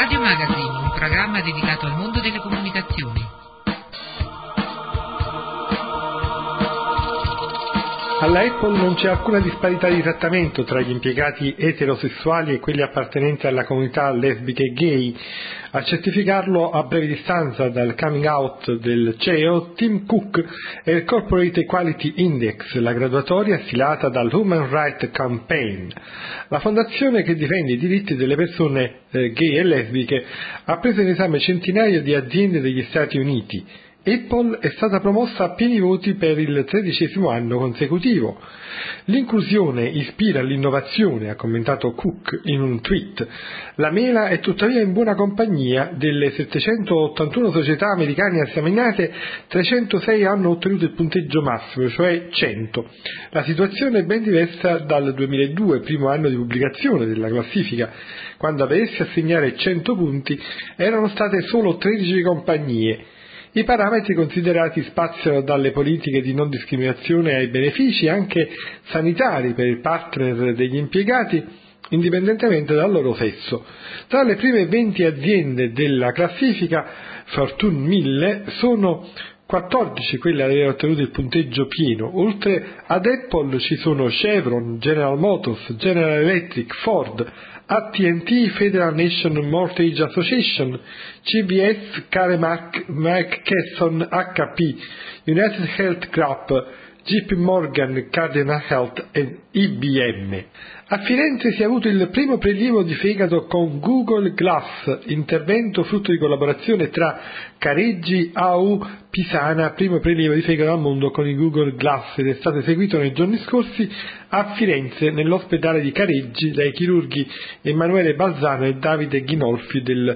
Radio Magazine, un programma dedicato al mondo delle comunicazioni. Alla Apple non c'è alcuna disparità di trattamento tra gli impiegati eterosessuali e quelli appartenenti alla comunità lesbiche e gay. A certificarlo a breve distanza dal coming out del CEO Tim Cook e il Corporate Equality Index, la graduatoria stilata dal Human Rights Campaign. La fondazione che difende i diritti delle persone gay e lesbiche ha preso in esame centinaia di aziende degli Stati Uniti. Apple è stata promossa a pieni voti per il 13° anno consecutivo. L'inclusione ispira l'innovazione, ha commentato Cook in un tweet. La mela è tuttavia in buona compagnia. Delle 781 società americane esaminate, 306 hanno ottenuto il punteggio massimo, cioè 100. La situazione è ben diversa dal 2002, primo anno di pubblicazione della classifica, quando a vedersi assegnare 100 punti erano state solo 13 compagnie. I parametri considerati spaziano dalle politiche di non discriminazione ai benefici anche sanitari per il partner degli impiegati, indipendentemente dal loro sesso. Tra le prime 20 aziende della classifica, Fortune 1000, sono 14 quelle ad aver ottenuto il punteggio pieno. Oltre ad Apple ci sono Chevron, General Motors, General Electric, Ford, AT&T, Federal National Mortgage Association, CBS, Care McKesson, HP, United Health Group, JP Morgan, Cardinal Health e IBM. A Firenze si è avuto il primo prelievo di fegato con Google Glass, intervento frutto di collaborazione tra Careggi, AU, Pisana, primo prelievo di fegato al mondo con il Google Glass, ed è stato eseguito nei giorni scorsi a Firenze nell'ospedale di Careggi dai chirurghi Emanuele Balzano e Davide Ghinolfi del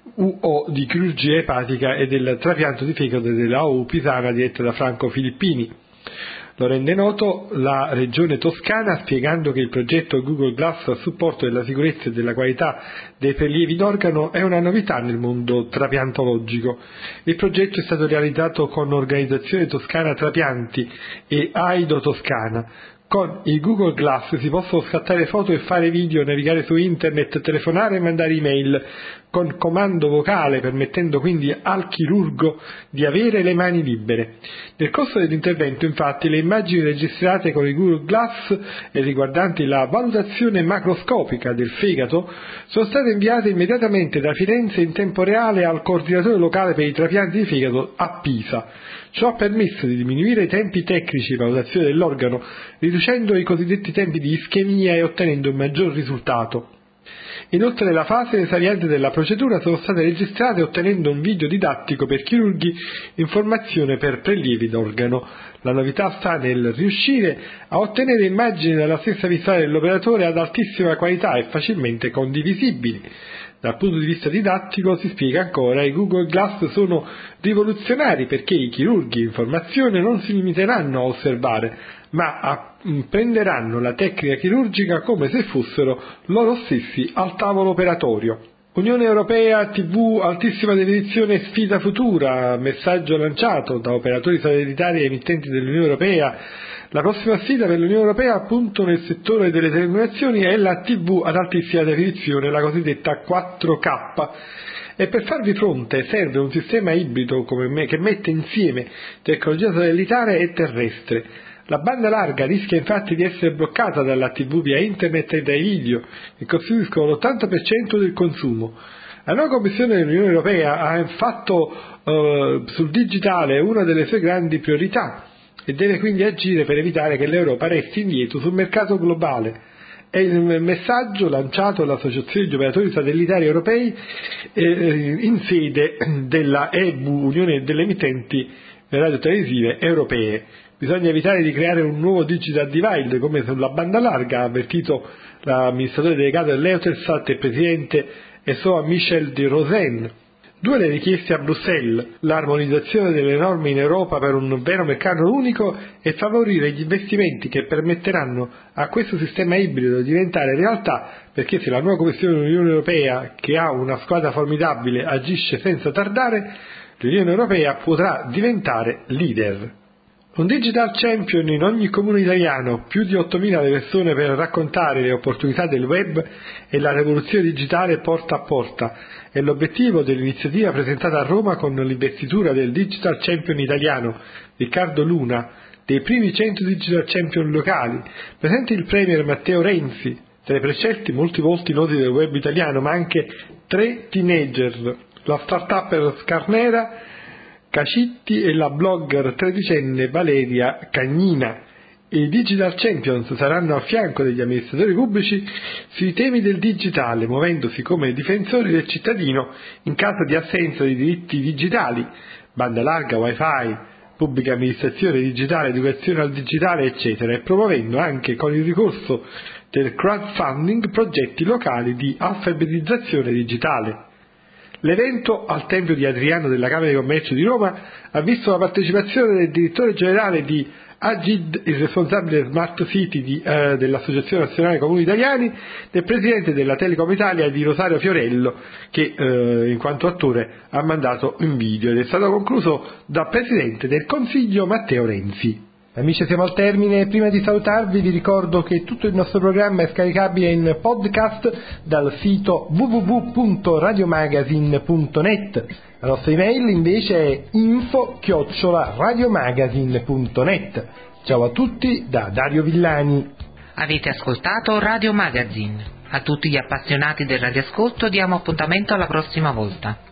UO di chirurgia epatica e del trapianto di fegato della AU Pisana diretta da Franco Filippini. Lo rende noto la Regione Toscana, spiegando che il progetto Google Glass a supporto della sicurezza e della qualità dei prelievi d'organo è una novità nel mondo trapiantologico. Il progetto è stato realizzato con Organizzazione Toscana Trapianti e Aido Toscana. Con il Google Glass si possono scattare foto e fare video, navigare su internet, telefonare e mandare email con comando vocale, permettendo quindi al chirurgo di avere le mani libere. Nel corso dell'intervento, infatti, le immagini registrate con il Google Glass e riguardanti la valutazione macroscopica del fegato sono state inviate immediatamente da Firenze in tempo reale al coordinatore locale per i trapianti di fegato a Pisa. Ciò ha permesso di diminuire i tempi tecnici di valutazione dell'organo, riducendo i cosiddetti tempi di ischemia e ottenendo un maggior risultato. Inoltre la fase esauriente della procedura sono state registrate ottenendo un video didattico per chirurghi in formazione per prelievi d'organo. La novità sta nel riuscire a ottenere immagini dalla stessa visuale dell'operatore ad altissima qualità e facilmente condivisibili. Dal punto di vista didattico, si spiega ancora, i Google Glass sono rivoluzionari perché i chirurghi in formazione non si limiteranno a osservare, ma prenderanno la tecnica chirurgica come se fossero loro stessi al tavolo operatorio. Unione Europea, TV, altissima definizione, sfida futura, messaggio lanciato da operatori satellitari e emittenti dell'Unione Europea. La prossima sfida per l'Unione Europea, appunto nel settore delle telecomunicazioni, è la TV ad altissima definizione, la cosiddetta 4K. E per farvi fronte serve un sistema ibrido che mette insieme tecnologia satellitare e terrestre. La banda larga rischia infatti di essere bloccata dalla TV via internet e dai video, che costituiscono l'80% del consumo. La nuova Commissione dell'Unione Europea ha fatto sul digitale una delle sue grandi priorità e deve quindi agire per evitare che l'Europa resti indietro sul mercato globale. È il messaggio lanciato dall'Associazione di Operatori Satellitari Europei in sede della EBU, Unione delle Emittenti radiotelevisive europee. Bisogna evitare di creare un nuovo digital divide come sulla banda larga, ha avvertito l'amministratore delegato dell'Eutelsat e presidente ESOA Michel de Rosen. Due le richieste a Bruxelles: l'armonizzazione delle norme in Europa per un vero mercato unico e favorire gli investimenti che permetteranno a questo sistema ibrido di diventare realtà, perché se la nuova Commissione dell'Unione Europea, che ha una squadra formidabile, agisce senza tardare, l'Unione Europea potrà diventare leader. Un Digital Champion in ogni comune italiano, più di 8.000 le persone per raccontare le opportunità del web e la rivoluzione digitale porta a porta, è l'obiettivo dell'iniziativa presentata a Roma con l'investitura del Digital Champion italiano, Riccardo Luna, dei primi 100 Digital Champion locali, presente il Premier Matteo Renzi, tra i prescelti molti volti noti del web italiano, ma anche 3 teenager, la start-upper Scarnera Cacitti e la blogger tredicenne Valeria Cagnina. I Digital Champions saranno a fianco degli amministratori pubblici sui temi del digitale, muovendosi come difensori del cittadino in caso di assenza di diritti digitali, banda larga, wifi, pubblica amministrazione digitale, educazione al digitale, eccetera, e promuovendo anche con il ricorso del crowdfunding progetti locali di alfabetizzazione digitale. L'evento al Tempio di Adriano della Camera di Commercio di Roma ha visto la partecipazione del direttore generale di Agid, il responsabile Smart City dell'Associazione Nazionale Comuni Italiani, del presidente della Telecom Italia di Rosario Fiorello, che in quanto attore ha mandato un video, ed è stato concluso dal presidente del Consiglio Matteo Renzi. Amici, siamo al termine. Prima di salutarvi vi ricordo che tutto il nostro programma è scaricabile in podcast dal sito www.radiomagazine.net. La nostra email invece è info@radiomagazine.net. Ciao a tutti da Dario Villani. Avete ascoltato Radio Magazine. A tutti gli appassionati del radioascolto diamo appuntamento alla prossima volta.